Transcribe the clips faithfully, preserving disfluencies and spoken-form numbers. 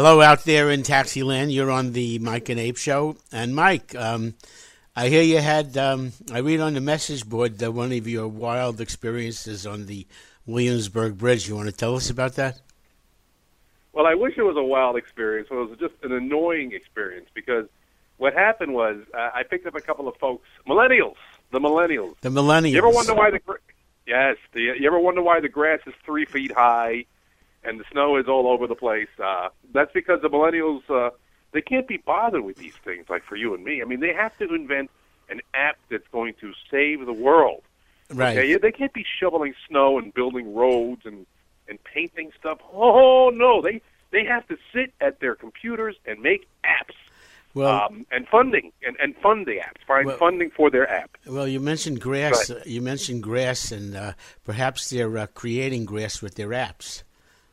Hello out there in Taxiland. You're on the Mike and Abe show. And Mike, um, I hear you had, um, I read on the message board that one of your wild experiences on the Williamsburg Bridge. You want to tell us about that? Well, I wish it was a wild experience. It was just an annoying experience because what happened was uh, I picked up a couple of folks, millennials, the millennials. The millennials. You ever wonder why the yes? The, you ever wonder why the grass is three feet high and the snow is all over the place? Uh, that's because the millennials uh, they can't be bothered with these things like for you and me. I mean, they have to invent an app that's going to save the world. Right. Okay? They can't be shoveling snow and building roads and, and painting stuff. Oh no, they they have to sit at their computers and make apps. Well, um, and funding and, and fund the apps, find well, funding for their app. Well, you mentioned grass. Uh, you mentioned grass, and uh, perhaps they're uh, creating grass with their apps.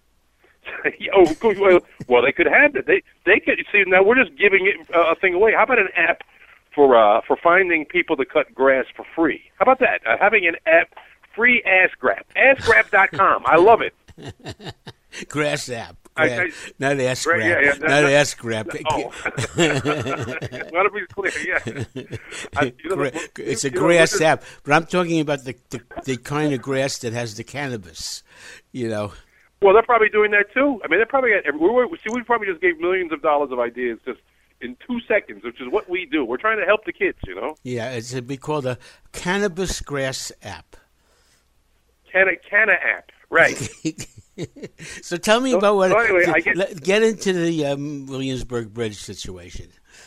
oh, well, well, they could have it. They they could see now. We're just giving it uh, a thing away. How about an app for uh, for finding people to cut grass for free? How about that? Uh, having an app, free Ask Grab, ask grab dot com. I love it. Grass app. I, I, not Ask right, Grab. Yeah, yeah, not that, Ask Grab. Oh. Let it be clear, yeah. I, you know, Gra- it's a you grass know, app, but I'm talking about the, the the kind of grass that has the cannabis, you know. Well, they're probably doing that too. I mean, they're probably got, we were, see, we probably just gave millions of dollars of ideas just in two seconds, which is what we do. We're trying to help the kids, you know. Yeah, it's a, be called a cannabis grass app. Canna Canna app, right? So tell me so, about what. So anyway, to, I get, get into the um, Williamsburg Bridge situation.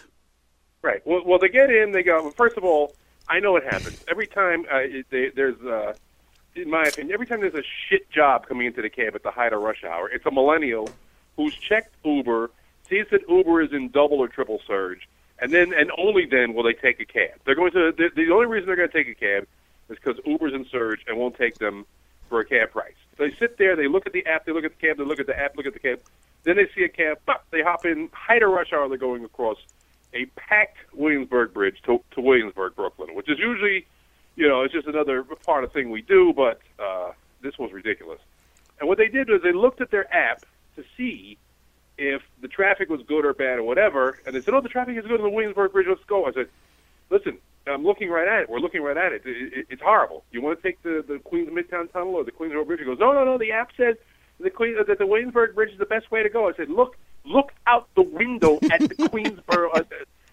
Right. Well, well, they get in. They go. Well, first of all, I know what happens every time. Uh, it, they, there's, uh, in my opinion, every time there's a shit job coming into the cab at the height of rush hour, it's a millennial who's checked Uber, sees that Uber is in double or triple surge, and then and only then will they take a cab. They're going to. The, the only reason they're going to take a cab is because Uber's in surge and won't take them for a cab price. So they sit there, they look at the app, they look at the cab, they look at the app, look at the cab. Then they see a cab, pop, they hop in, height of rush hour, they're going across a packed Williamsburg Bridge to, to Williamsburg, Brooklyn, which is usually, you know, it's just another part of the thing we do, but uh, this was ridiculous. And what they did was they looked at their app to see if the traffic was good or bad or whatever, and they said, oh, the traffic is good on the Williamsburg Bridge, let's go. I said, listen, I'm looking right at it. We're looking right at it. It, it. It's horrible. You want to take the, the Queens Midtown Tunnel or the Queens Road Bridge? He goes, no, no, no. The app says the Queen, that the Williamsburg Bridge is the best way to go. I said, look, look out the window at the Queensboro. Uh,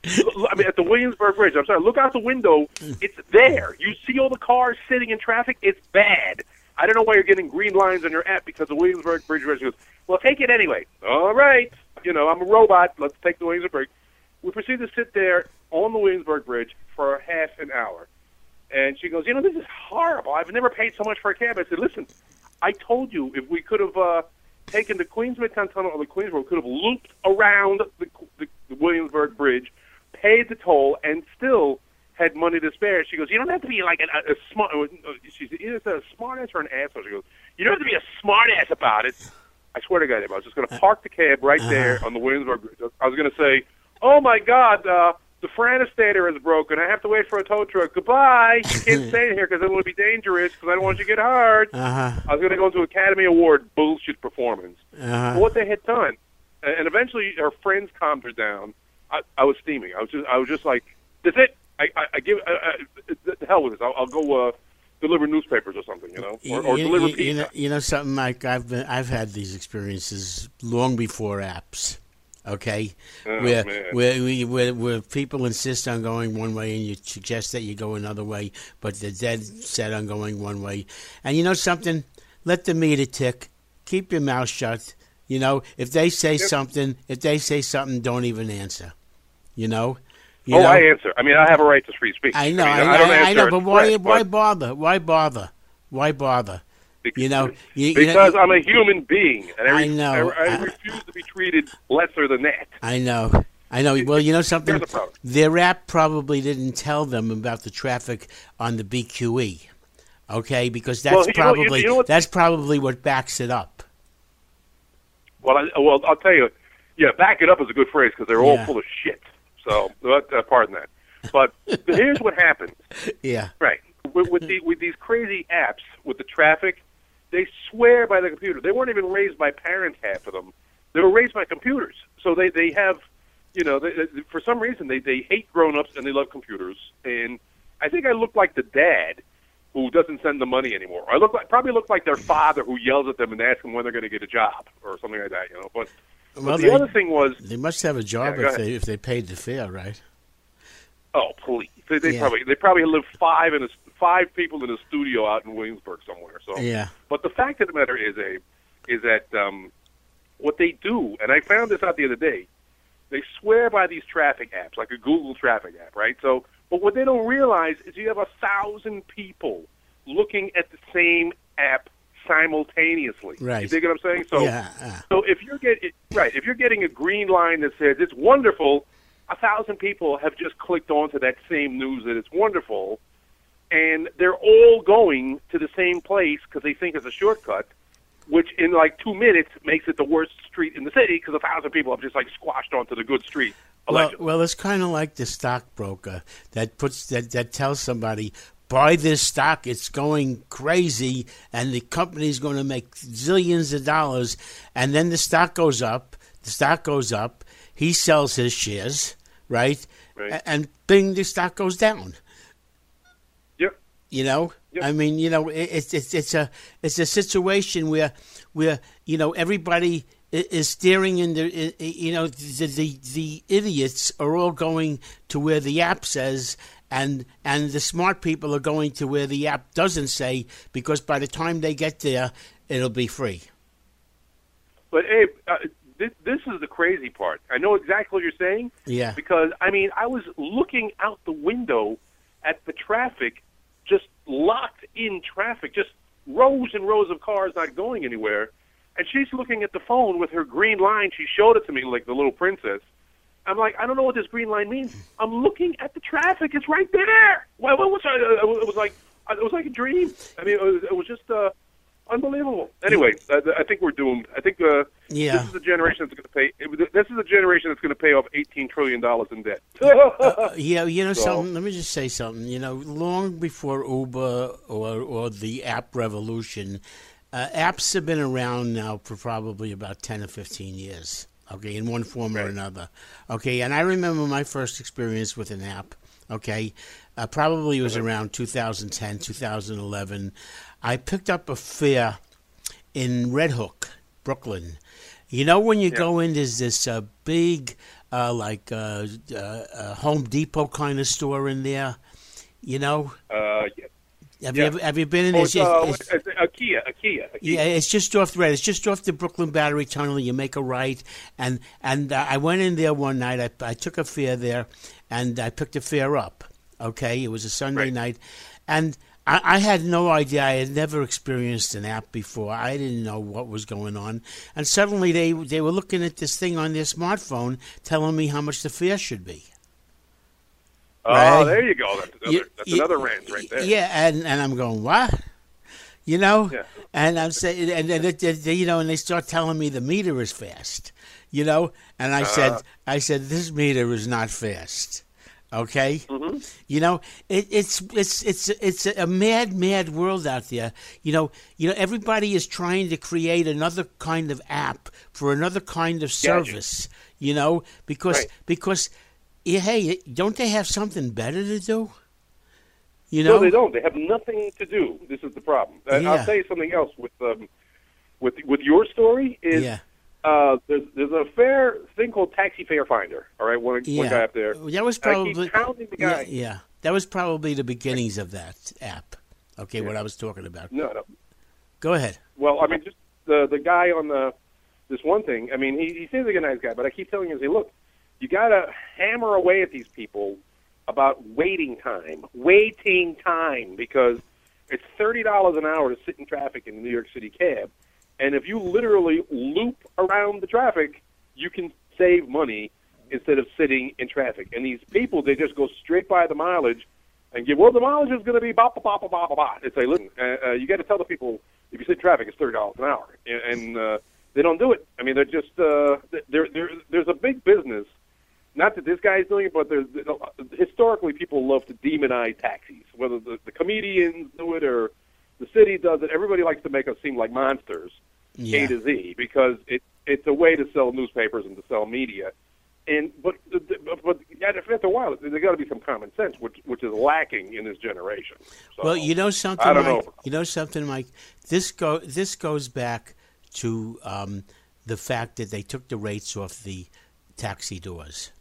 I mean, at the Williamsburg Bridge. I'm sorry. Look out the window. It's there. You see all the cars sitting in traffic. It's bad. I don't know why you're getting green lines on your app because the Williamsburg Bridge. He goes, well, take it anyway. All right. You know, I'm a robot. Let's take the Williamsburg Bridge. We proceed to sit there on the Williamsburg Bridge for half an hour. And she goes, you know, this is horrible. I've never paid so much for a cab. I said, listen, I told you if we could have uh, taken the Queens Midtown Tunnel or the Queens Road, we could have looped around the, the, the Williamsburg Bridge, paid the toll, and still had money to spare. She goes, you don't have to be like a, a smart, she's either a smart ass or an asshole. She goes, you don't have to be a smart ass about it. I swear to God, I was just going to park the cab right there uh-huh. on the Williamsburg Bridge. I was going to say, oh, my God, uh, the Franistator is broken. I have to wait for a tow truck. Goodbye. You can't stay here because it will be dangerous because I don't want you to get hurt. Uh-huh. I was going to go into Academy Award bullshit performance. Uh-huh. What they had done, and eventually her friends calmed her down. I, I was steaming. I was just, I was just like, that's it. I, I, I give I, I, the hell with this. I'll, I'll go uh, deliver newspapers or something, you know, or, or you, deliver you, pizza. You know, you know something, Mike. I've been, I've had these experiences long before apps. Okay, oh, where, man. where we where where people insist on going one way and you suggest that you go another way, but they're dead set on going one way. And you know something? Let the meter tick. Keep your mouth shut. You know, if they say yep. something, if they say something, don't even answer. You know. You oh, know? I answer. I mean, I have a right to free speech. I know, I, mean, I know, I, don't I know, but why, threat, why but bother? Why bother? Why bother? Because, you know, you, because you know, I'm a human being, and I, I know. I, I, I, refuse to be treated lesser than that. I know. I know. Well, you know something? Here's the problem. Their app probably didn't tell them about the traffic on the B Q E. Okay, because that's well, you probably know, you, you know what, that's probably what backs it up. Well, I, well, I'll tell you. Yeah, back it up is a good phrase because they're all Yeah. full of shit. So, uh, pardon that. But here's what happens. Yeah. Right. With, with, the, with these crazy apps, with the traffic, they swear by the computer. They weren't even raised by parents, half of them. they were raised by computers, so they they have, you know, they, they, for some reason they they hate grown-ups and they love computers. And I think I look like the dad who doesn't send the money anymore. I look like probably look like their father who yells at them and asks them when they're going to get a job or something like that. You know, but, well, but the they, other thing was they must have a job yeah, if they if they paid the fare, right? Oh, please! They, they Yeah. probably they probably live five in a, five people in a studio out in Williamsburg somewhere. So Yeah. But the fact of the matter is, Abe, is that um, what they do, and I found this out the other day, they swear by these traffic apps, like a Google traffic app, right? So, but what they don't realize is you have a thousand people looking at the same app simultaneously. Right. You dig what I'm saying? So, Yeah, uh. so if you're getting right, if you're getting a green line that says it's wonderful, a thousand people have just clicked onto that same news that it's wonderful, and they're all going to the same place because they think it's a shortcut, which in like two minutes makes it the worst street in the city because a thousand people have just like squashed onto the good street. Well, well, it's kind of like the stockbroker that puts that, that tells somebody, buy this stock, it's going crazy, and the company's going to make zillions of dollars, and then the stock goes up, the stock goes up, he sells his shares, right? Right. A- And bing, the stock goes down. Yep. You know, Yep. I mean, you know, it, it's it's it's a it's a situation where where you know everybody i- is steering in the i- i- you know the, the the idiots are all going to where the app says, and and the smart people are going to where the app doesn't say, because by the time they get there, it'll be free. But Abe, uh, this, this is the crazy part. I know exactly what you're saying. Yeah. Because I mean, I was looking out the window at the traffic, just locked in traffic, just rows and rows of cars not going anywhere. And she's looking at the phone with her green line. She showed it to me like the little princess. I'm like, I don't know what this green line means. I'm looking at the traffic. It's right there. Well, what was I? It was like it was like a dream. I mean, it was, it was just uh, unbelievable. Anyway, I, I think we're doomed. I think uh, Yeah. this is a generation that's going to pay. It, this is a generation that's going to pay off eighteen trillion dollars in debt. Uh, yeah, you know So- something. Let me just say something. You know, long before Uber or or the app revolution, uh, apps have been around now for probably about ten or fifteen years. Okay, in one form or Right. another. Okay, and I remember my first experience with an app. Okay, uh, probably it was around two thousand ten, two thousand eleven. I picked up a fare in Red Hook, Brooklyn. You know, when you Yeah. go in, there's this uh, big, uh, like, uh, uh, uh, Home Depot kind of store in there. You know, Uh, yeah. have Yeah. you ever, have you been in? Oh, It's, it's, uh, it's- it's a Kia, a Kia, a Kia. yeah, it's just off the right. It's just off the Brooklyn Battery Tunnel. You make a right, and and uh, I went in there one night. I, I took a fare there, and I picked a fare up. Okay, it was a Sunday Right. night, and I, I had no idea. I had never experienced an app before. I didn't know what was going on, and suddenly they they were looking at this thing on their smartphone, telling me how much the fare should be. Oh, Right. there you go. That's another, You- that's you- another rant right there. Yeah, and, and I'm going, what? You know? Yeah. And I'm saying, and, and, and, and, you know, and they start telling me the meter is fast, you know? And I said, Uh-huh. I said, this meter is not fast. Okay? Mm-hmm. You know, it, it's it's it's it's a mad, mad world out there. You know, you know, everybody is trying to create another kind of app for another kind of service. You know, because Right. because yeah, hey, don't they have something better to do? You know, No, they don't. They have nothing to do. This is the problem. And Yeah. I'll tell you something else with um, with with your story is Yeah. uh, there's there's a fair thing called Taxi Fare Finder. All right, one, Yeah, one guy up there. that was And I probably keep counting the yeah, guy. yeah, that was probably the beginnings of that app. Okay, what I was talking about. No, no. Go ahead. Well, I mean, just the the guy on the this one thing. I mean, he he seems like a nice guy, but I keep telling him, say, look, you got to hammer away at these people about waiting time, waiting time, because it's thirty dollars an hour to sit in traffic in a New York City cab, and if you literally loop around the traffic, you can save money instead of sitting in traffic. And these people, they just go straight by the mileage and give, well, the mileage is going to be ba ba ba ba ba ba ba. It's like, listen, uh, uh, you got to tell the people if you sit in traffic, it's thirty dollars an hour, and, and uh, they don't do it. I mean, they're just uh, there. There, there's a big business. Not that this guy's doing it, but there's historically people love to demonize taxis. Whether the, the comedians do it or the city does it, everybody likes to make us seem like monsters, Yeah. A to Z, because it it's a way to sell newspapers and to sell media. And but but after a while, there's got to be some common sense, which which is lacking in this generation. So, well, you know something, I don't Mike. know. You know something, Mike. This go this goes back to um, the fact that they took the rates off the taxi doors.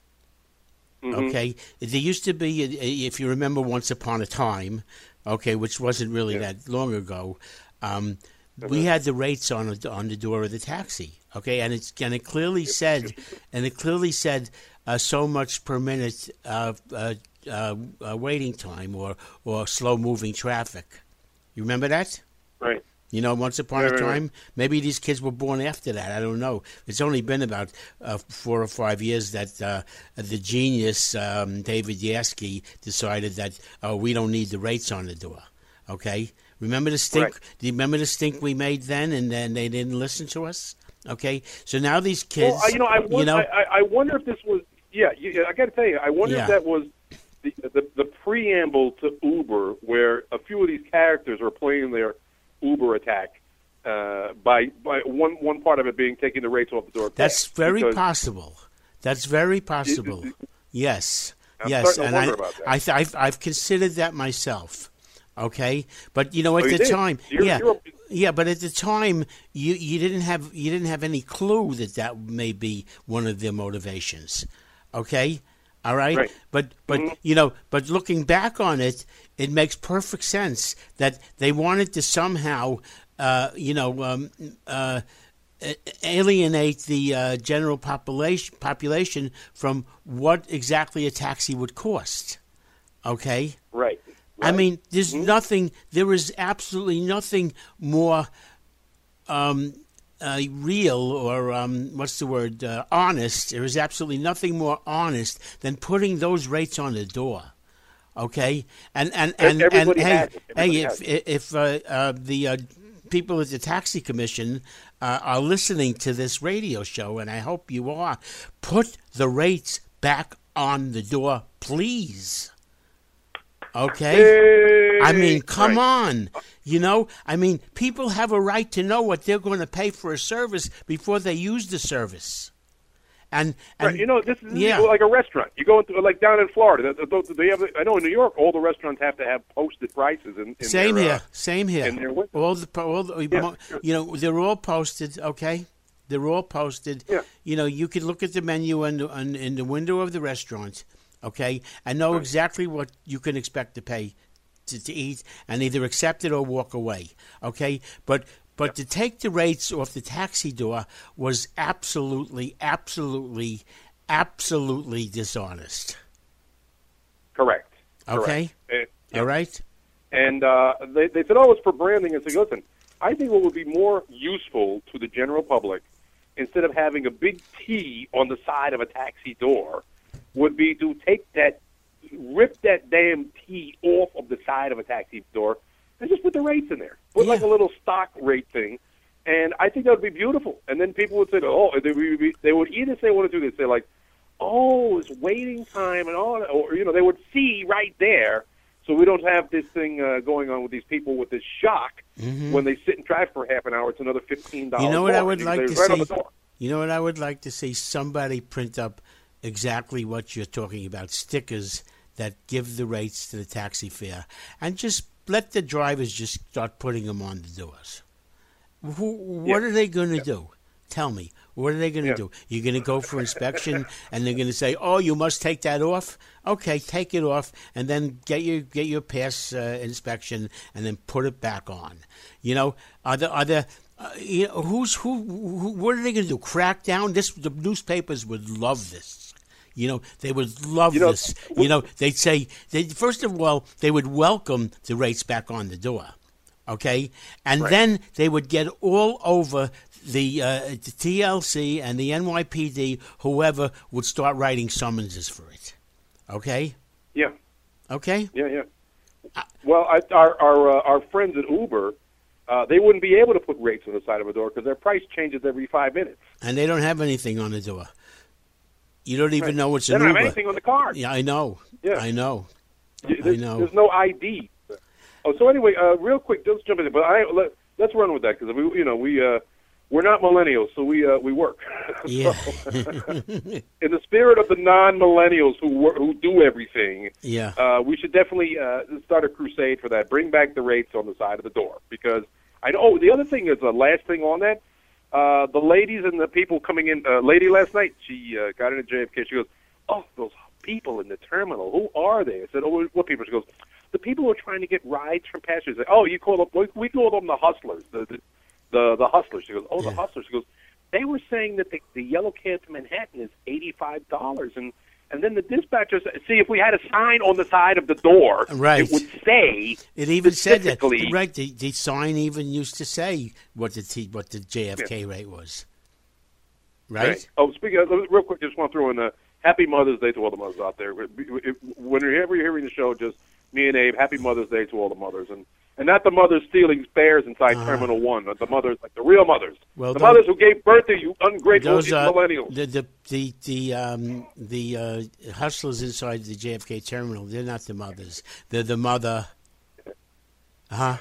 Mm-hmm. Okay, there used to be, if you remember, Once Upon a Time, okay, which wasn't really Yeah. that long ago. Um, we had the rates on on the door of the taxi. Okay, and it's and it clearly said, and it clearly said uh, so much per minute uh, uh, uh, uh, waiting time or or slow moving traffic. You remember that? Right. You know, Once Upon Right, a right, Time. right. Maybe these kids were born after that. I don't know. It's only been about uh, four or five years that uh, the genius um, David Yaski decided that oh, we don't need the rates on the door. Okay, remember the stink? Right. Do you remember the stink we made then, and then they didn't listen to us? Okay, so now these kids, Well, I- you know, I wonder, you know, I, I wonder if this was. Yeah, you, I got to tell you, I wonder Yeah. if that was the, the the preamble to Uber, where a few of these characters are playing their Uber attack. Uh, by by one one part of it being taking the rates off the door. that's very Because- possible. That's very possible. Yes, I'm yes, starting to and I, wonder about that. I, th- I've, I've considered that myself. Okay, but you know, at Oh, you the did? time, You're- yeah, you're- yeah, but at the time, you, you didn't have you didn't have any clue that that may be one of their motivations. Okay, all right, Right. but but Mhm. you know, but looking back on it, it makes perfect sense that they wanted to somehow, uh, you know, um, uh, a- alienate the uh, general population population from what exactly a taxi would cost. Okay. Right. I right. mean, there's Mhm. nothing. There is absolutely nothing more um, uh, real or um, what's the word? Uh, honest. There is absolutely nothing more honest than putting those rates on the door. Okay, and and and, and Everybody hey, has it. Everybody hey, has if if uh, uh, the uh, people at the taxi commission uh, are listening to this radio show, and I hope you are, put the rates back on the door, please. Okay. Hey, I mean, come right. on. You know, I mean, people have a right to know what they're going to pay for a service before they use the service. And, and Right, you know, this is yeah. like a restaurant. You go into like down in Florida. They, they- they have, I know in New York, all the restaurants have to have posted prices. In, in same their, here, uh, same here. in their window. All the, all the Yeah, mo- sure. you know, they're all posted. Okay, they're all posted. Yeah. You know, you could look at the menu in the, in, in the window of the restaurant. Okay, and know exactly what you can expect to pay to, to eat, and either accept it or walk away. Okay, but. But to take the rates off the taxi door was absolutely, absolutely, absolutely dishonest. Correct. Okay? Correct. And, All right? and uh, they, they said, oh, it's for branding. I said, listen, I think what would be more useful to the general public, instead of having a big T on the side of a taxi door, would be to take that, rip that damn T off of the side of a taxi door, and just put the rates in there. Put like Yeah. a little stock rate thing. And I think that would be beautiful. And then people would say, oh, they would, be, they would either say, want to do this, say like, oh, it's waiting time and all that. Or, you know, they would see right there, so we don't have this thing uh, going on with these people with this shock when they sit in traffic for half an hour. It's another fifteen dollars. You know what more. I would You like say, to right on see? the door. You know what I would like to see? Somebody print up exactly what you're talking about, stickers that give the rates to the taxi fare, and just let the drivers just start putting them on the doors. Who, what Yeah. are they going to do? Tell me. What are they going to Yeah. do? You're going to go for inspection, and they're going to say, "Oh, you must take that off." Okay, take it off, and then get your get your pass uh, inspection, and then put it back on. You know, are there are there uh, you know, who's who, who? What are they going to do? Crack down? This the newspapers would love this. You know, they would love You know, this. You know, they'd say, they, first of all, they would welcome the rates back on the door, okay? And Right. then they would get all over the, uh, the T L C and the N Y P D, whoever would start writing summonses for it, okay? Yeah. Okay? Yeah, yeah. Well, I, our our uh, our friends at Uber, uh, they wouldn't be able to put rates on the side of a door because their price changes every five minutes. And they don't have anything on the door. You don't even Right. know it's They an don't Uber. have anything on the card. Yeah, I know. Yeah. I know. There's, know. there's no I D. Oh, so anyway, uh, real quick, let's jump in. But I let, let's run with that because we, you know, we uh, we're not millennials, so we uh, we work. Yeah. So, in the spirit of the non-millennials who work, who do everything, Yeah. uh, we should definitely uh, start a crusade for that. Bring back the rates on the side of the door, because I know. Oh, the other thing is the last thing on that. Uh, the ladies and the people coming in. Uh, lady last night, she uh, got into J F K. She goes, "Oh, those people in the terminal. Who are they?" I said, "Oh, what people?" She goes, "The people who are trying to get rides from passengers." I said, "Oh, you call them? We, we call them the hustlers. The the the, the hustlers." She goes, "Oh, the Yeah. hustlers." She goes, "They were saying that the, the yellow cab to Manhattan is eighty-five dollars, and and then the dispatcher said, see, if we had a sign on the side of the door, Right. it would say It even said that. specifically- Right. The, the sign even used to say what the T, what the J F K rate was. Right? Oh, speaking of, real quick, just want to throw in a happy Mother's Day to all the mothers out there. Whenever you're hearing the show, just me and Abe, happy Mother's Day to all the mothers. And, and not the mothers stealing spares inside Uh-huh. Terminal one, but the mothers, like the real mothers. Well, the those- mothers who gave birth to you ungrateful Those are millennials. the the the the um the uh, hustlers inside the J F K terminal. They're not the mothers. They're the mother. Huh?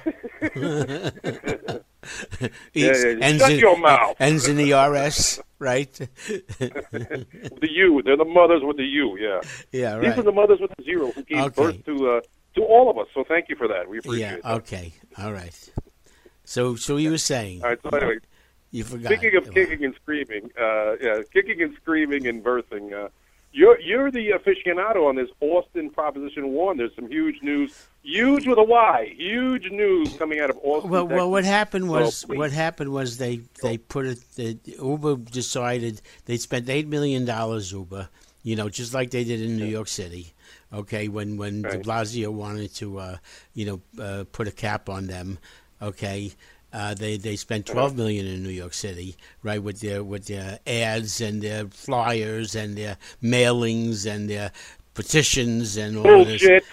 Yeah, yeah. ends Shut in, your mouth. Ends in the R S, right? The U. They're the mothers with the U, yeah. Yeah, These right. are the mothers with the zero who gave Okay. birth to uh, to all of us. So thank you for that. We appreciate Yeah. that. Okay. All right. So, so you were saying? All right, so anyway, You forgot. speaking of kicking and screaming, uh, yeah, kicking and screaming and versing, uh, you're you're the aficionado on this Austin Proposition One. There's some huge news, huge with a Y, huge news coming out of Austin. Well, Texas. well, what happened was So, please. what happened was they they put it. The, Uber decided they spent eight million dollars. Uber, you know, just like they did in New York City. Okay, when when Right. De Blasio wanted to, uh, you know, uh, put a cap on them. Okay. Uh, they they spent twelve million in New York City, right, with their with their ads and their flyers and their mailings and their petitions and all of this. bullshit.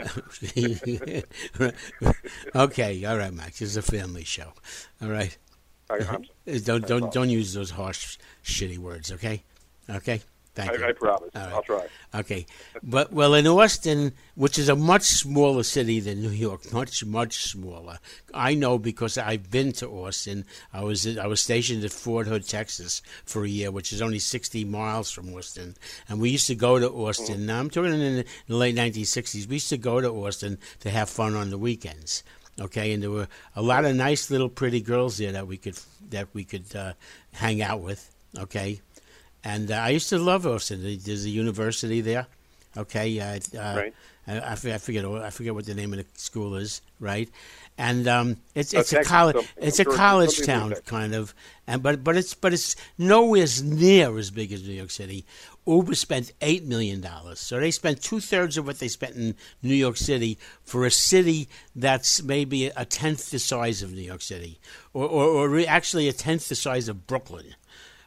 Okay, all right, Max. It's a family show. All right. I, I'm, Don't don't don't use those harsh, shitty words. Okay. Okay. Thank you. I, I promise. All right. I'll try. Okay, but well, in Austin, which is a much smaller city than New York, much much smaller. I know because I've been to Austin. I was I was stationed at Fort Hood, Texas, for a year, which is only sixty miles from Austin, and we used to go to Austin. Mm-hmm. Now I'm talking in the, the late nineteen sixties. We used to go to Austin to have fun on the weekends. Okay, and there were a lot of nice little pretty girls there that we could that we could uh, hang out with. Okay. And uh, I used to love Austin. There's a university there. Okay, uh, uh, Right. I, I forget, I forget. I forget what the name of the school is. Right, and um, it's Uh, it's a Texas, college. some- It's I'm a sure it's college something town, like that. kind of. And but but it's but it's nowhere near as big as New York City. Uber spent eight million dollars, so they spent two thirds of what they spent in New York City for a city that's maybe a tenth the size of New York City, or or, or re- actually a tenth the size of Brooklyn.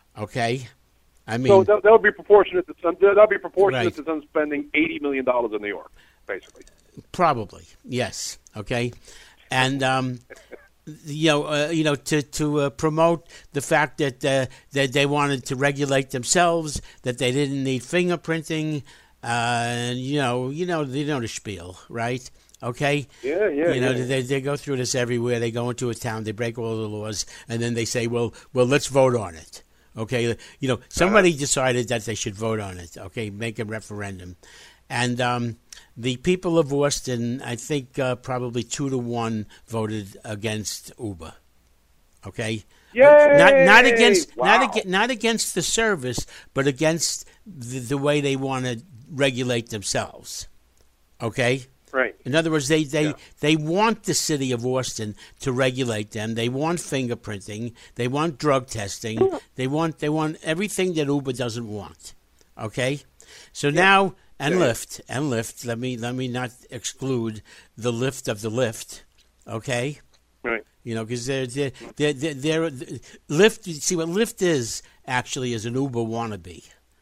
Okay. I mean, So that, that'll be proportionate to some. That'll be proportionate Right. to them spending eighty million dollars in New York, basically. probably yes. Okay, and um, you know, uh, you know, to to uh, promote the fact that uh, that they wanted to regulate themselves, that they didn't need fingerprinting, uh, and you know, you know, you know the spiel, right? Okay. Yeah, yeah, You know, yeah. they they go through this everywhere. They go into a town, they break all the laws, and then they say, "Well, well, let's vote on it." Okay, you know, somebody decided that they should vote on it. Okay, make a referendum, and um, the people of Austin, I think, uh, probably two to one voted against Uber. Okay, Yay! not not against Wow. not against not against the service, but against the, the way they want to regulate themselves. Okay. Right. In other words, they, they, Yeah. they want the city of Austin to regulate them. They want fingerprinting. They want drug testing. They want they want everything that Uber doesn't want. Okay, so now and Yeah. Lyft and Lyft. Let me let me not exclude the Lyft of the Lyft. Okay, Right. you know because they're they're, they're they're they're Lyft. You see what Lyft is actually is an Uber wannabe.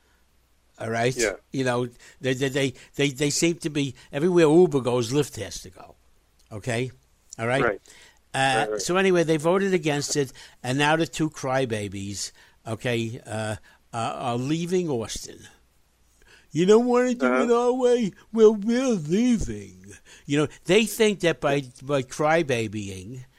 All right. Yeah. You know, they they they they, they seem to be everywhere Uber goes, Lyft has to go. Okay. All right. Right. Uh, Right, right. So anyway, they voted against it, and now the two crybabies, okay, uh, uh, are leaving Austin. You don't want to do it Uh-huh. our way? Well, we're leaving. You know, they think that by by crybabying,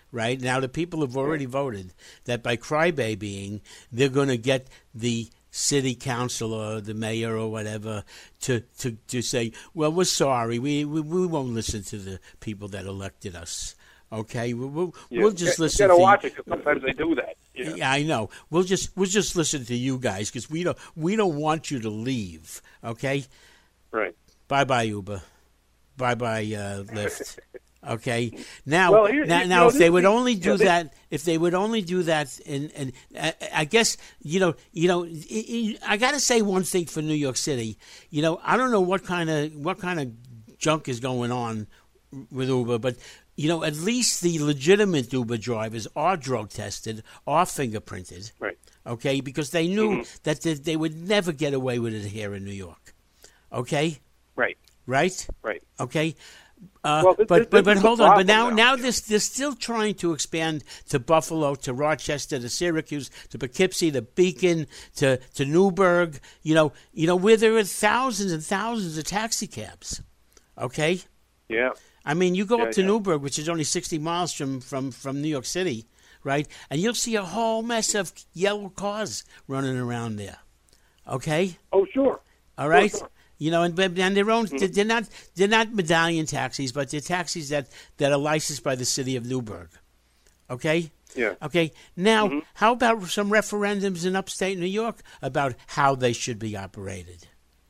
right? Now the people have already voted that by crybabying, they're going to get the city council or the mayor or whatever to, to, to say, well, we're sorry. We, we we won't listen to the people that elected us. Okay? We'll, we'll, Yeah. we'll just you listen gotta to watch it because sometimes they do that. Yeah. Yeah, I know. We'll just we'll just listen to you guys because we don't we don't want you to leave. Okay. Right. Bye bye Uber. Bye bye uh, Lyft. Okay. Now, Well, here- now, you now know, if they this- would only do yeah, this- that, if they would only do that, and and uh, I guess you know, you know, I, I got to say one thing for New York City. You know, I don't know what kind of what kind of junk is going on with Uber, but you know, at least the legitimate Uber drivers are drug tested, are fingerprinted. Right. Okay, because they knew Mm-hmm. that they, they would never get away with it here in New York. Okay, Right. right? Right. Okay. Uh, Well, this- but this- but, this but is the hold on. But problem now now. now this they're still trying to expand to Buffalo, to Rochester, to Syracuse, to Poughkeepsie, to Beacon, to to Newburgh. You know, you know where there are thousands and thousands of taxi cabs. Okay. Yeah. I mean, you go Yeah, up to yeah. Newburgh, which is only sixty miles from, from, from New York City, right? And you'll see a whole mess of yellow cars running around there. Okay, Oh, sure. all right. Sure, sure. You know, and and their own. They're not they're not medallion taxis, but they're taxis that, that are licensed by the city of Newburgh. Okay. Yeah. Okay. Now, Mm-hmm. how about some referendums in upstate New York about how they should be operated?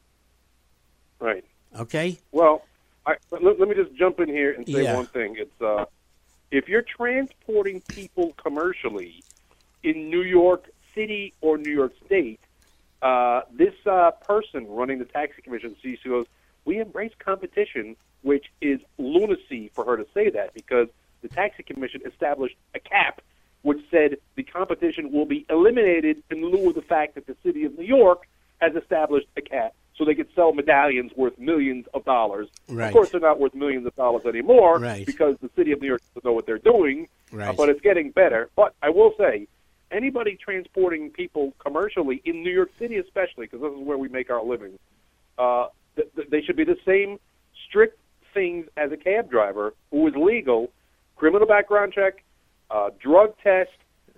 Right. Okay. Well, I, let, let me just jump in here and say Yeah. one thing. It's uh, if you're transporting people commercially in New York City or New York State, uh, this uh, person running the taxi commission sees who goes, we embrace competition, which is lunacy for her to say that because the taxi commission established a cap which said the competition will be eliminated in lieu of the fact that the city of New York has established a cap so they could sell medallions worth millions of dollars. Right. Of course, they're not worth millions of dollars anymore Right. because the city of New York doesn't know what they're doing, uh, Right. but it's getting better. But I will say, anybody transporting people commercially in New York City especially, because this is where we make our living, uh, th- th- they should be the same strict things as a cab driver who is legal, criminal background check, uh, drug test.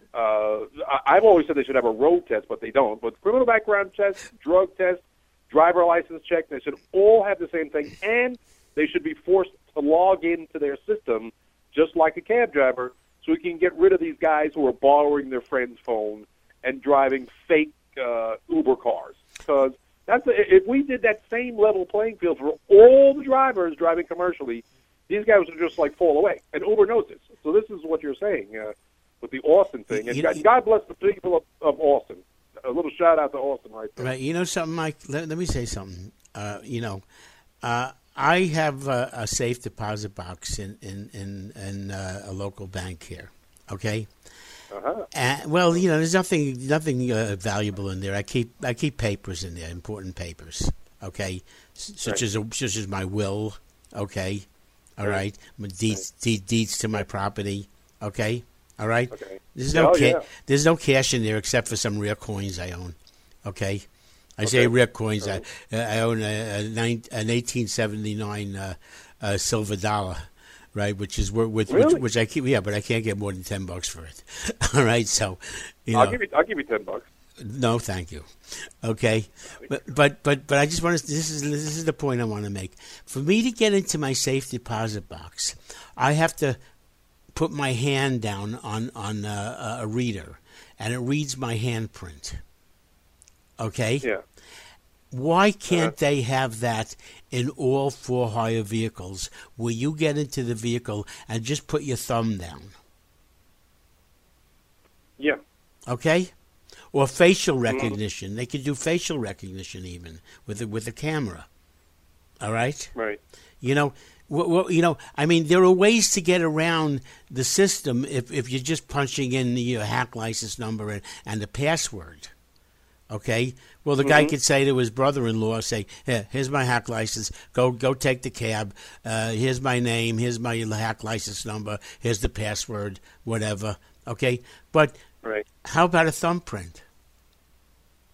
Uh, I- I've always said they should have a road test, but they don't. But criminal background test, drug test, driver license check, they should all have the same thing, and they should be forced to log into their system just like a cab driver so we can get rid of these guys who are borrowing their friend's phone and driving fake uh, Uber cars. Because that's a, if we did that same level playing field for all the drivers driving commercially, these guys would just like fall away. And Uber knows this. So this is what you're saying uh, with the Austin thing. And You- God, you- God bless the people of, of Austin. A little shout out to Austin right there. Right. You know something, Mike? Let, let me say something. Uh, you know, uh, I have a, a safe deposit box in in in, in uh, a local bank here. Okay. Uh-huh. And, well, you know, there's nothing nothing uh, valuable in there. I keep I keep papers in there, important papers. Okay, S- such Right. as a, such as my will. Okay, all Right. right, my deeds deed, deeds to my property. Okay, all right. Okay. There's no Oh, ca- yeah. there's no cash in there except for some rare coins I own. Okay, I say Okay. rare coins. Right. I, I own a, a nine, an eighteen seventy-nine uh, uh, silver dollar, right? Which is wor- with Really? which, which I keep. Yeah, but I can't get more than ten bucks for it. All right, so you know. I'll give you. I'll give you ten bucks. No, thank you. Okay, but but but but I just want to. This is this is the point I want to make. For me to get into my safe deposit box, I have to put my hand down on on a, a reader, and it reads my handprint. Okay. Yeah. Why can't Uh-huh. they have that in all for hire vehicles, where you get into the vehicle and just put your thumb down? Yeah. Okay. Or facial recognition. They could do facial recognition even with a, with a camera. All right? Right. You know, well, well, you know, I mean, there are ways to get around the system if, if you're just punching in your hack license number and, and the password. Okay? Well, the guy Mhm. could say to his brother-in-law, say, Here, here's my hack license. Go go take the cab. Uh, here's my name. Here's my hack license number. Here's the password, whatever. Okay? But Right. how about a thumbprint?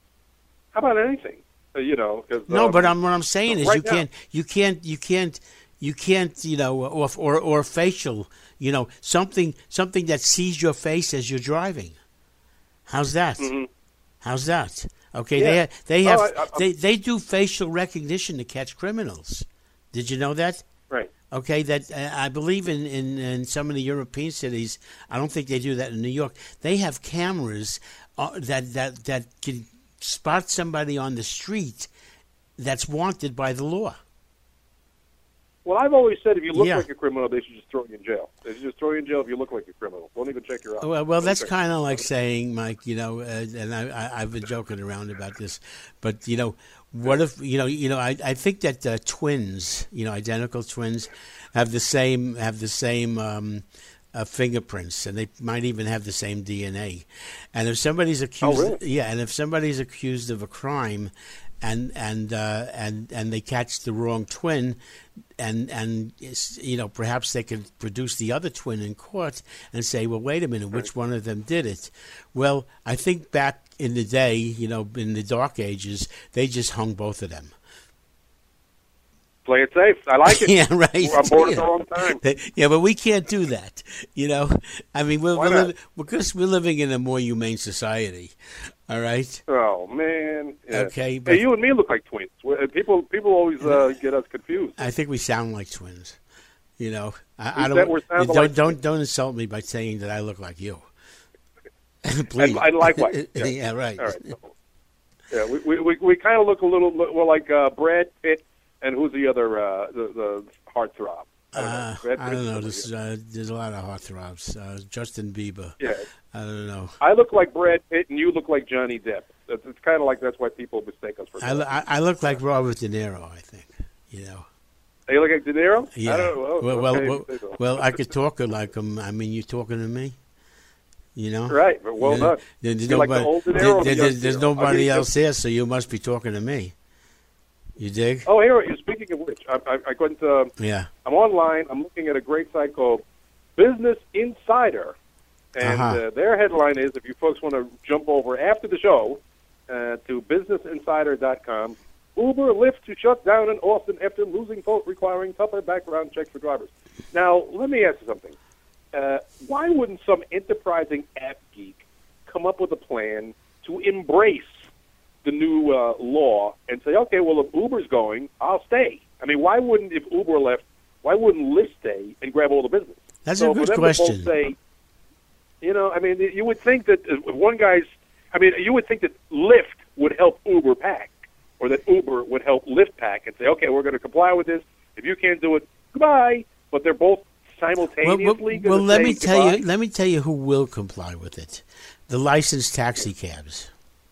How about anything? Uh, you know. 'Cause, No, um, but I'm, what I'm saying is right you now- can't, you can't, you can't, You can't, you know, or or, or facial, you know, something something that sees your face as you're driving. How's that? Mm-hmm. How's that? Okay, Yeah. they they have Oh, I- I- they they do facial recognition to catch criminals. Did you know that? Right. Okay, that uh, I believe in, in, in some of the European cities. I don't think they do that in New York. They have cameras uh, that that that can spot somebody on the street that's wanted by the law. Well, I've always said if you look Yeah. like a criminal, they should just throw you in jail. They should just throw you in jail if you look like a criminal. Don't even check your eyes. Well, well Don't that's check- kind of like saying, Mike, you know, uh, and I, I, I've been joking around about this, but you know, what if you know, you know, I, I think that uh, twins, you know, identical twins, have the same have the same um, uh, fingerprints, and they might even have the same D N A. And if somebody's accused, Oh, really? yeah, and if somebody's accused of a crime, and and uh, and and they catch the wrong twin, and and it's, you know, perhaps they could produce the other twin in court and say, well, wait a minute, which one of them did it? Well, I think back in the day, you know, in the dark ages, they just hung both of them. Play it safe. I like it. Yeah, right. I'm bored yeah. at the wrong time. Yeah, but we can't do that. You know, I mean, we're, Why we're not? living, because we're living in a more humane society. All right. Oh man. Yeah. Okay, but- Hey, you and me look like twins. We- People people always uh, get us confused. I think we sound like twins. You know, I, We I said don't. we're sounding Don't like don't don't insult me by saying that I look like you. Please. And, and likewise. Yeah, Yeah. right. All right. So, yeah, we we we, we kind of look a little well like uh, Brad Pitt and who's the other uh, the the heartthrob? I don't Uh, know. Brad I Pitt don't know. and This, somebody uh, there's a lot of heartthrobs. Uh, Justin Bieber. else. Yeah. I don't know. I look like Brad Pitt and you look like Johnny Depp. It's, it's kind of like that's why people mistake us for. I, lo- I, I look like Robert De Niro. I think. You know. You look like De Niro? Yeah. I don't know. well, well, okay, well, say so. well, I could talk like him. I mean, you talking to me? You know. Right, but well You know, done. there- there's You like the nobody, old De there- Niro or there- the there's, young there's De Niro? I'll nobody give you else here, so you must be talking to me. You dig? Oh, here. Speaking of which, I, I, I went. Uh, Yeah. I'm online. I'm looking at a great site called Business Insider, and Uh-huh. uh, their headline is: if you folks want to jump over after the show uh, to business insider dot com, Uber, Lyft to shut down in Austin after losing vote, requiring tougher background checks for drivers. Now, let me ask you something. Uh, why wouldn't some enterprising app geek come up with a plan to embrace the new uh, law and say, okay, well, if Uber's going, I'll stay. I mean, why wouldn't, if Uber left, why wouldn't Lyft stay and grab all the business? That's so a good for them question. To both say, you know, I mean, you would think that if one guy's, I mean, you would think that Lyft would help Uber pack, or that Uber would help Lyft pack and say, okay, we're going to comply with this. If you can't do it, goodbye. But they're both Well, simultaneously well, going well to let say me tell goodbye. you. Let me tell you who will comply with it: the licensed taxi cabs,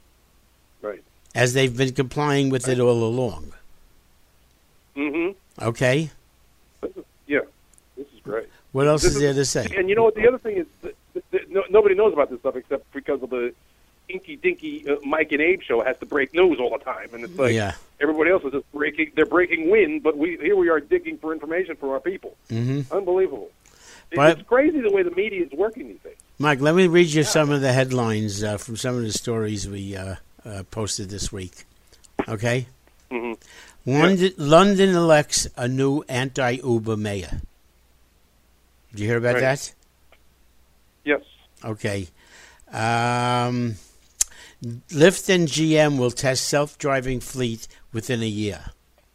Right. as they've been complying with it all along. Mm-hmm. Okay. Yeah. This is great. What else This is there to say? And you know what? The other thing is, that, that, that no, nobody knows about this stuff except because of the inky-dinky uh, Mike and Abe show has to break news all the time, and it's like Yeah. everybody else is just breaking. They're breaking wind, but we here we are digging for information for our people. Mm-hmm. Unbelievable. It- But- it's crazy the way the media is working these days. Mike, let me read you some of the headlines uh, from some of the stories we uh, uh, posted this week. Okay? Mhm. London, London elects a new anti-Uber mayor. Did you hear about Right. that? Yes. Okay. Um, Lyft and G M will test self-driving fleet within a year.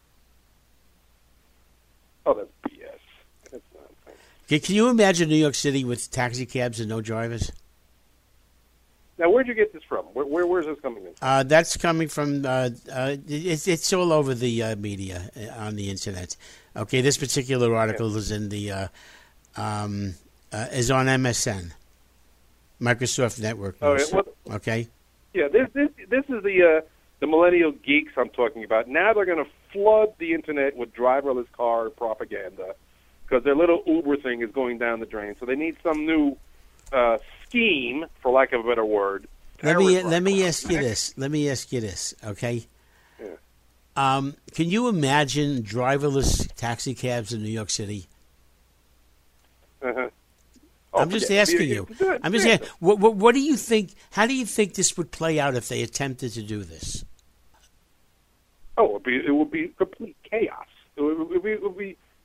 Oh, that's B S. That's nonsense. Can, can you imagine New York City with taxi cabs and no drivers? Now, where'd you get this from? Where, where where's this coming in? Uh, that's coming from, uh, uh, it's, it's all over the uh, media uh, on the internet. Okay, this particular article is in the, uh, um, uh, is on M S N, Microsoft Network Oh, News. yeah, well- Okay? Yeah, this this this is the uh, the millennial geeks I'm talking about. Now they're going to flood the internet with driverless car propaganda because their little Uber thing is going down the drain. So they need some new uh, scheme, for lack of a better word. Let me, Terrorist let me driver. ask you this. Let me ask you this, okay? Yeah. Um, can you imagine driverless taxi cabs in New York City? Uh-huh. I'm Oh, just yeah, asking yeah, you. yeah, I'm just yeah. asking. What, what, what do you think? How do you think this would play out if they attempted to do this? Oh, it would be, it would be complete chaos. It would, it would, be, it would be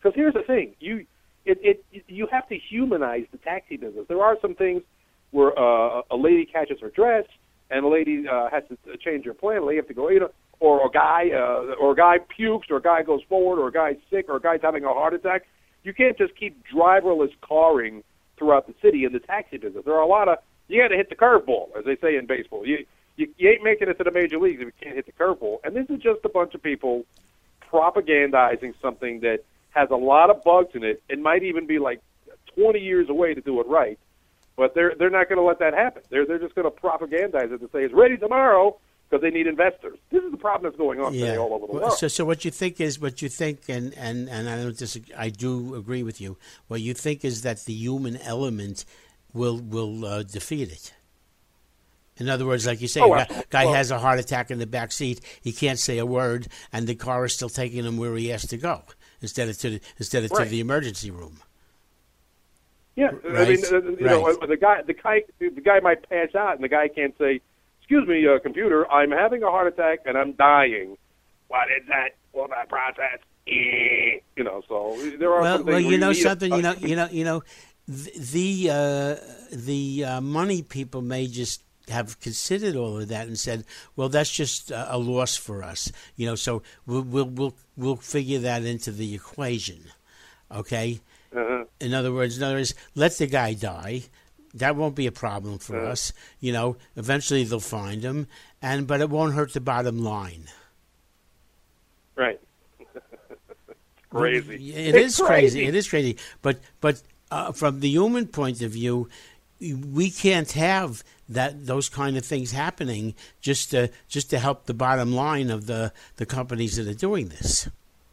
Because here's the thing, you it, it you have to humanize the taxi business. There are some things where uh, a lady catches her dress, and a lady uh, has to change her plan. They have to go, you know, or a guy, uh, or a guy pukes, or a guy goes forward, or a guy's sick, or a guy's having a heart attack. You can't just keep driverless carring throughout the city in the taxi business. There are a lot of you got to hit the curveball, as they say in baseball. You, you you ain't making it to the major leagues if you can't hit the curveball. And this is just a bunch of people propagandizing something that has a lot of bugs in it. It might even be like twenty years away to do it right. But they're they're not going to let that happen. They're they're just going to propagandize it to say it's ready tomorrow because they need investors. This is the problem that's going on yeah. today all over the well, world. So, so what you think is what you think, and, and, and I don't disagree, I do agree with you. What you think is that the human element will will uh, defeat it. In other words, like you say, Oh, a guy, guy well, has a heart attack in the back seat. He can't say a word, and the car is still taking him where he has to go instead of to the, instead of Right. to the emergency room. Yeah, Right, I mean, uh, you know, right. the guy, the guy, the guy might pass out, and the guy can't say, "Excuse me, uh, computer, I'm having a heart attack and I'm dying." What is that? Well, that process, eh. you know. So there are Well, some well, things you where know need a- something. You know, you know, you know, th- the uh, the uh, money people may just have considered all of that and said, "Well, that's just uh, a loss for us." You know, so we'll we'll we'll, we'll figure that into the equation. Okay. Uh-huh. In other words, in other words, let the guy die. That won't be a problem for Uh-huh. us. You know, eventually they'll find him, and but it won't hurt the bottom line. Right. Crazy. It It's is crazy. It is crazy. But but uh, from the human point of view, we can't have that those kind of things happening just to just to help the bottom line of the, the companies that are doing this.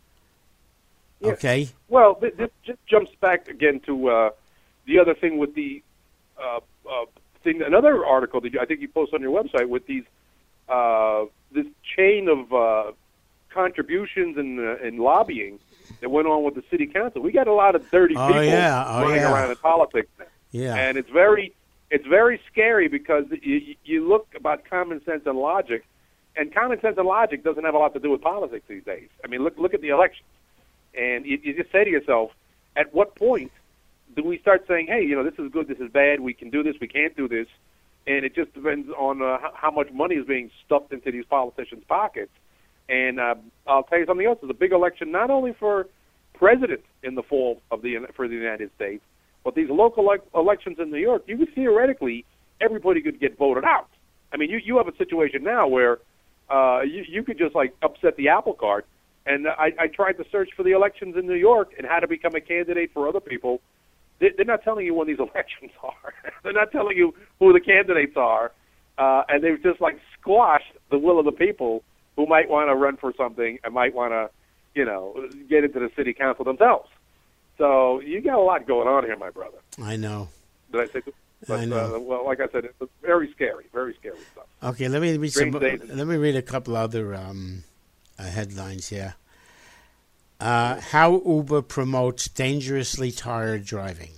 Yeah. Okay. Well, th- this just jumps back again to uh, the other thing with the uh, uh, thing. Another article that you, I think you posted on your website with these uh, this chain of uh, contributions and uh, and lobbying that went on with the city council. We got a lot of dirty Oh, people yeah. Oh, running yeah. around in politics, Yeah. and it's very it's very scary because you, you look about common sense and logic, and common sense and logic doesn't have a lot to do with politics these days. I mean, look look at the elections. And you, you just say to yourself, at what point do we start saying, hey, you know, this is good, this is bad, we can do this, we can't do this, and it just depends on uh, how, how much money is being stuffed into these politicians' pockets. And uh, I'll tell you something else. There's a big election not only for president in the fall of the for the United States, but these local ele- elections in New York, you could theoretically, everybody could get voted out. I mean, you, you have a situation now where uh, you, you could just, like, upset the apple cart. And I, I tried to search for the elections in New York and how to become a candidate for other people. They, they're not telling you when these elections are. They're not telling you who the candidates are. Uh, and they've just, like, squashed the will of the people who might want to run for something and might want to, you know, get into the city council themselves. So you got a lot going on here, my brother. I know. Did I say that? But, I know. Uh, well, like I said, it's very scary, very scary stuff. Okay, let me read some. Strange days. Let me read a couple other um, uh, headlines here. Uh, how Uber promotes dangerously tired driving.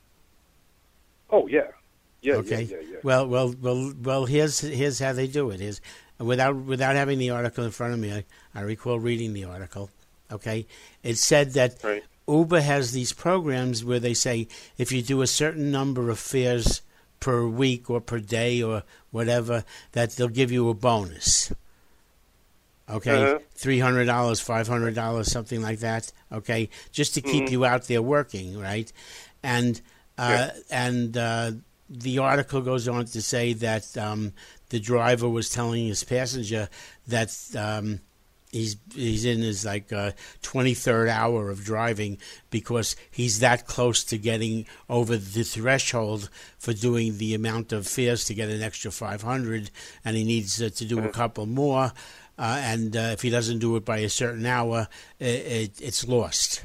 Oh, yeah. Yeah, Okay. yeah, yeah, yeah. Well, well, well, well. Here's here's how they do it. Is without without having the article in front of me, I, I recall reading the article. Okay, it said that Right. Uber has these programs where they say if you do a certain number of fares per week or per day or whatever, that they'll give you a bonus. Okay, Uh-huh. three hundred dollars, five hundred dollars, something like that. Okay, just to keep Mhm. you out there working, right? And uh, and uh, the article goes on to say that um, the driver was telling his passenger that um, he's he's in his like uh, twenty-third hour of driving because he's that close to getting over the threshold for doing the amount of fares to get an extra five hundred, and he needs uh, to do a couple more. Uh, and uh, if he doesn't do it by a certain hour, it, it, it's lost.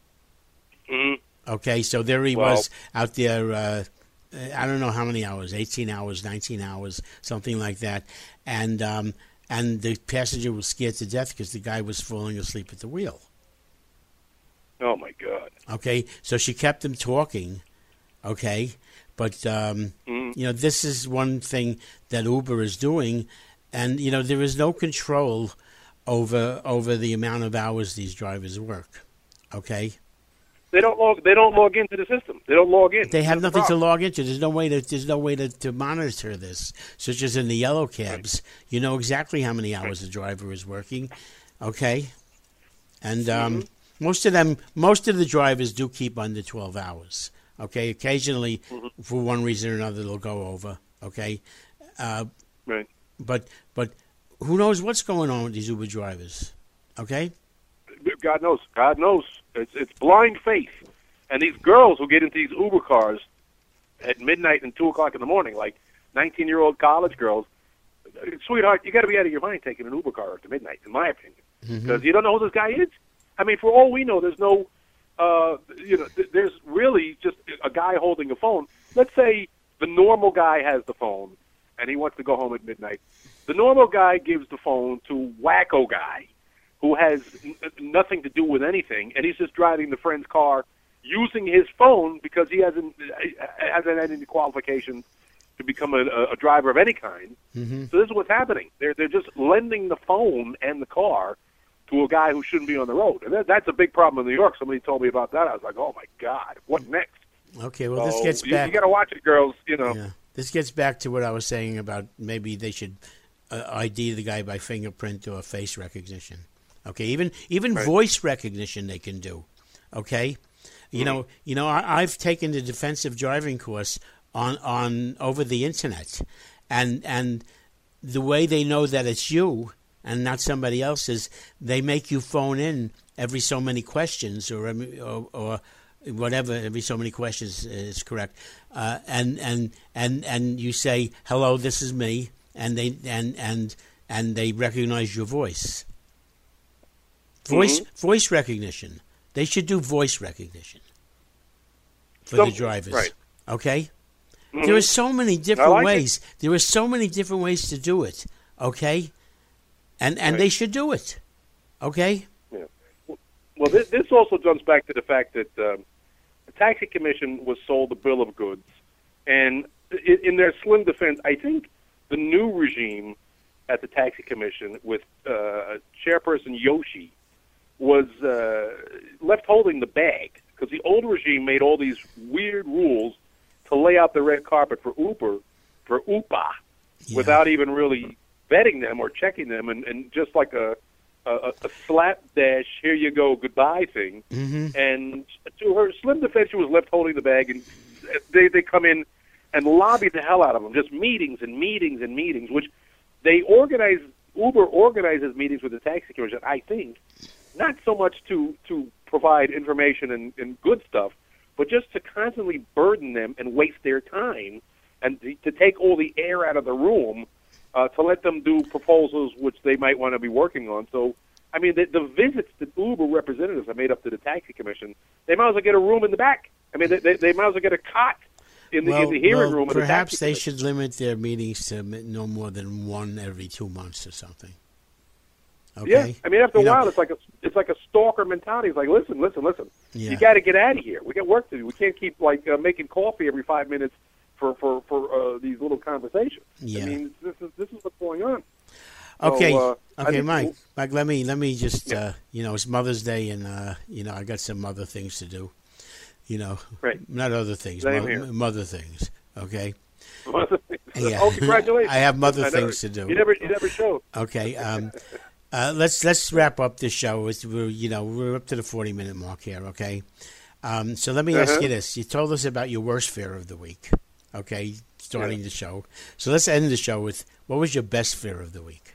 Mhm. Okay, so there he Well- was out there, uh, I don't know how many hours, eighteen hours, nineteen hours, something like that. And um, and the passenger was scared to death because the guy was falling asleep at the wheel. Oh, my God. Okay, so she kept him talking, okay? But, um, Mhm. you know, this is one thing that Uber is doing. And, you know, there is no control over over the amount of hours these drivers work, okay? They don't log. They don't log into the system. They don't log in. They have That's nothing the to log into. There's no way to. There's no way to, to monitor this. Such as in the yellow cabs, right. You know exactly how many hours the driver is working. Okay, and um, mm-hmm. most of them, most of the drivers do keep under twelve hours. Okay, occasionally, mm-hmm. for one reason or another, they'll go over. Okay, uh, right. But but who knows what's going on with these Uber drivers? Okay. God knows. God knows. It's it's blind faith. And these girls who get into these Uber cars at midnight and two o'clock in the morning, like nineteen-year-old college girls, sweetheart, you got to be out of your mind taking an Uber car after midnight, in my opinion, because mm-hmm. you don't know who this guy is. I mean, for all we know, there's no, uh, you know, th- there's really just a guy holding a phone. Let's say the normal guy has the phone and he wants to go home at midnight. The normal guy gives the phone to wacko guy, who has n- nothing to do with anything, and he's just driving the friend's car using his phone because he hasn't hasn't had any qualifications to become a, a driver of any kind. Mm-hmm. So this is what's happening. They're they're just lending the phone and the car to a guy who shouldn't be on the road, and that, that's a big problem in New York. Somebody told me about that. I was like, oh my God, what next? Okay, well so this gets you, back. You got to watch it, girls. You know, yeah. This gets back to what I was saying about maybe they should uh, I D the guy by fingerprint or face recognition. Okay, even even right. voice recognition they can do. Okay, you mm-hmm. know, you know, I, I've taken the defensive driving course on on over the internet, and and the way they know that it's you and not somebody else's, they make you phone in every so many questions or or, or whatever. Every so many questions is correct, uh, and and and and you say hello, this is me, and they and and and they recognize your voice. Voice mm-hmm. voice recognition. They should do voice recognition for Some, the drivers. Right. Okay? Mm-hmm. There are so many different like ways. It. There are so many different ways to do it. Okay? And and right. they should do it. Okay? Yeah. Well, this, this also jumps back to the fact that um, the Taxi Commission was sold a bill of goods. And in, in their slim defense, I think the new regime at the Taxi Commission with uh, Chairperson Yoshi was uh, left holding the bag, because the old regime made all these weird rules to lay out the red carpet for Uber, for U P A, yeah. without even really vetting them or checking them, and, and just like a, a, a slapdash, here you go, goodbye thing. Mm-hmm. And to her slim defense, she was left holding the bag, and they, they come in and lobby the hell out of them, just meetings and meetings and meetings, which they organize, Uber organizes meetings with the Taxi Commission, I think, not so much to, to provide information and, and good stuff, but just to constantly burden them and waste their time, and to, to take all the air out of the room, uh, to let them do proposals which they might want to be working on. So, I mean, the, the visits that Uber representatives have made up to the Taxi Commission, they might as well get a room in the back. I mean, they, they, they might as well get a cot in the, well, in the hearing well, room. Of the perhaps Taxi they Commission. should limit their meetings to no more than one every two months or something. Okay. Yeah, I mean, after you a while, know, it's like a it's like a stalker mentality. It's like, listen, listen, listen. Yeah. You got to get out of here. We got work to do. We can't keep like uh, making coffee every five minutes for for for uh, these little conversations. Yeah. I mean, this is this is what's going on. Okay, so, uh, okay, Mike. Mike, let me let me just yeah. uh, you know, it's Mother's Day, and uh, you know, I got some other things to do. You know, right? Not other things, Same mother, here. mother things. Okay. Yeah. Oh, congratulations! I have mother I things to do. You never, you never showed. Okay. Um, uh, let's let's wrap up this show. It's, we're, you know, we're up to the forty minute mark here. Okay. Um, so let me uh-huh. ask you this: you told us about your worst fear of the week. Okay, starting yeah. the show. So let's end the show with what was your best fear of the week?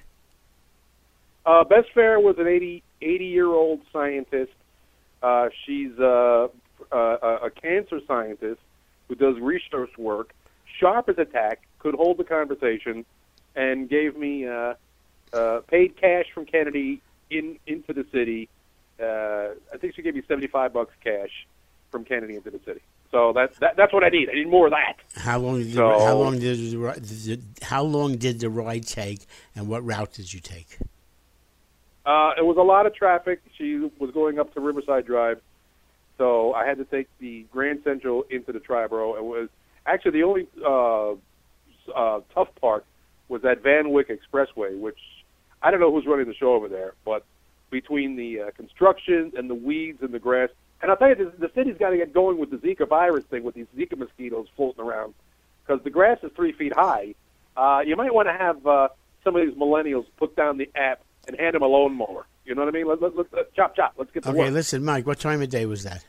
Uh, best fear was an eighty, eighty-year-old scientist. Uh, she's uh, uh, a cancer scientist who does research work, sharp as a tack, could hold the conversation, and gave me uh, uh, paid cash from Kennedy in into the city. Uh, I think she gave me seventy-five bucks cash from Kennedy into the city. So that, that that's what I need. I need more of that. How long did so, the, how long did the, did, how long did the ride take, and what route did you take? Uh, it was a lot of traffic. She was going up to Riverside Drive, so I had to take the Grand Central into the Triborough. It was actually the only uh, uh, tough part was that Van Wyck Expressway, which I don't know who's running the show over there, but between the uh, construction and the weeds and the grass, And I'll tell you, the, the city's got to get going with the Zika virus thing, with these Zika mosquitoes floating around, because the grass is three feet high. Uh, you might want to have uh, some of these millennials put down the app and hand them a lawnmower. You know what I mean? Let, let, let, let, chop, chop. Let's get to Okay, work. listen, Mike, what time of day was that?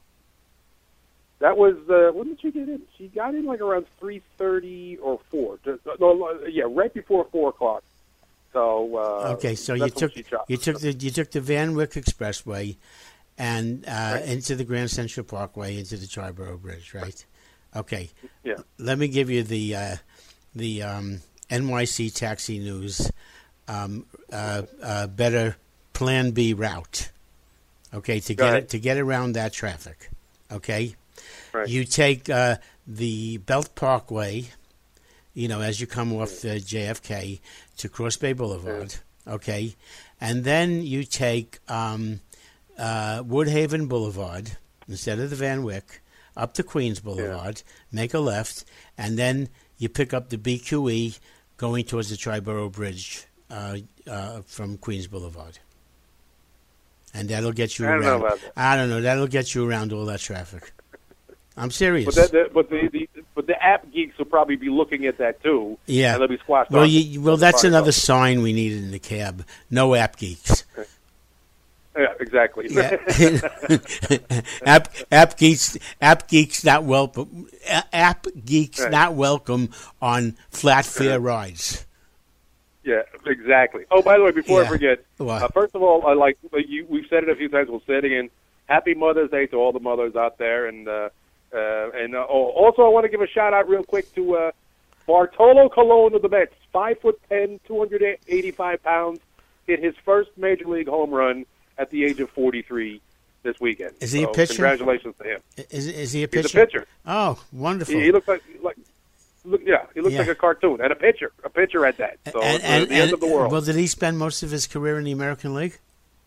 That was, uh, when did she get in? She got in like around three thirty or four. No, yeah, right before four o'clock. So, uh, okay, so you that's when took she chopped. you took the you took the Van Wyck Expressway and uh, Right. into the Grand Central Parkway into the Triborough Bridge, right? Okay. Yeah. Let me give you the uh, the um, N Y C Taxi News um, uh, uh, better Plan B route. Okay, to Go get ahead. it, to get around that traffic. Okay. Right. You take uh, the Belt Parkway, you know, as you come off uh, J F K to Cross Bay Boulevard, okay, and then you take um, uh, Woodhaven Boulevard instead of the Van Wyck up to Queens Boulevard, make a left, and then you pick up the B Q E going towards the Triborough Bridge uh, uh, from Queens Boulevard. And that'll get you I don't around. know about that. I don't know. That'll get you around all that traffic. I'm serious. But, that, that, but the, the but the app geeks will probably be looking at that too. Yeah. And they'll be squashed. Well, off. you, well, They'll that's find another out. sign we needed in the cab. No app geeks. Yeah, exactly. Yeah. app app geeks app geeks not welcome. App geeks Right. not welcome on flat fare rides. Yeah, exactly. Oh, by the way, before Yeah. I forget, What? uh, first of all, I like you. We've said it a few times. We'll say it again. Happy Mother's Day to all the mothers out there, and uh, uh, and uh, oh, also I want to give a shout out real quick to uh, Bartolo Colon of the Mets, five foot ten, two hundred eighty-five pounds, hit his first major league home run at the age of forty-three this weekend. Is he a So pitcher? Congratulations to him. Is is he a He's pitcher? a pitcher. Oh, wonderful. He, he looks like like. Look, yeah, he looks Yeah. like a cartoon, and a pitcher, a pitcher at that. So and, it's, uh, and, the end and- of the world. Well, did he spend most of his career in the American League?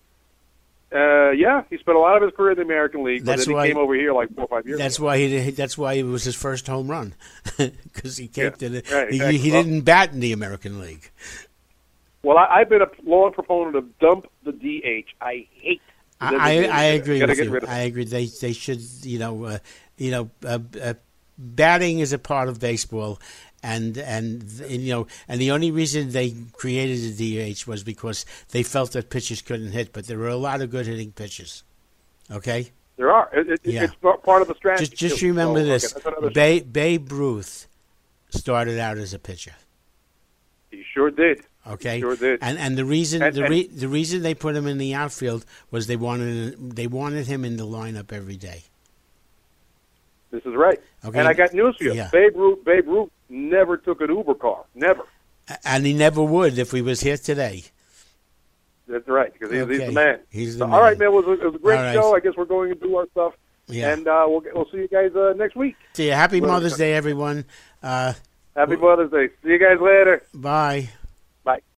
Uh, yeah, he spent a lot of his career in the American League, but That's then he why- came over here like four or five years That's ago. why he. Did, that's why it was his first home run, because he came Yeah, to the. right, he, exactly. he Well- didn't bat in the American League. Well, I, I've been a long proponent of dump the D H. I hate. the I, I, designated I hitter. agree Gotta with get you. rid of I it. agree. They they should you know uh, you know uh, uh, batting is a part of baseball, and and you know and the only reason they created the D H was because they felt that pitchers couldn't hit, but there were a lot of good hitting pitchers. Okay, There are. It, it, Yeah. It's part part of the strategy. just just too. remember So, this: okay, that's another- Babe, Babe Ruth started out as a pitcher. He sure did. Okay, He sure did. and and the reason And- the and- re, the reason they put him in the outfield was they wanted they wanted him in the lineup every day. This is right. Okay. And I got news for you. Yeah. Babe Ruth. Babe Ruth never took an Uber car. Never. And he never would if he was here today. That's right, because he's, he's Okay. the man. He's the So, man. All right, man. It was a, it was a great All right. show. I guess we're going to do our stuff, Yeah. and uh, we'll get- we'll see you guys uh, next week. See you. Happy Well, Mother's Day, everyone. Uh, Happy Mother's Day. See you guys later. bye. Bye.